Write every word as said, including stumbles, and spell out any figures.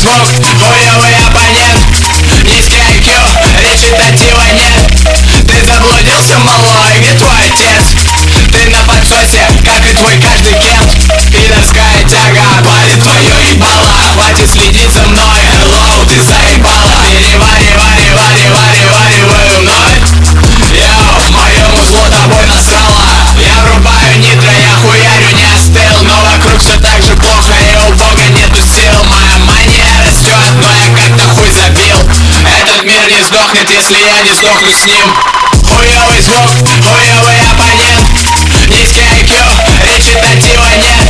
звук, хуёвый оппонент. Низкий ай кью, речитатива нет. Ты заблудился, малой, где твой отец? Ты на подсосе, как и твой каждый кент. Пидорская тяга палит твое ебало. Хватит следить за мной, hello, ты заебала. Перевариваривариваривариваю вновь. Йоу, моему злу тобой насрала. Я врубаю нитро, я хуярю, не остыл. Но вокруг все так же плохо, и у Бога нету сил. Моя мания растет, но я как-то хуй забил. Этот мир не сдохнет, если я не сдохну с ним. Хуёвый звук, хуёвый оппонент. Низкий ай кью, речитатива нет.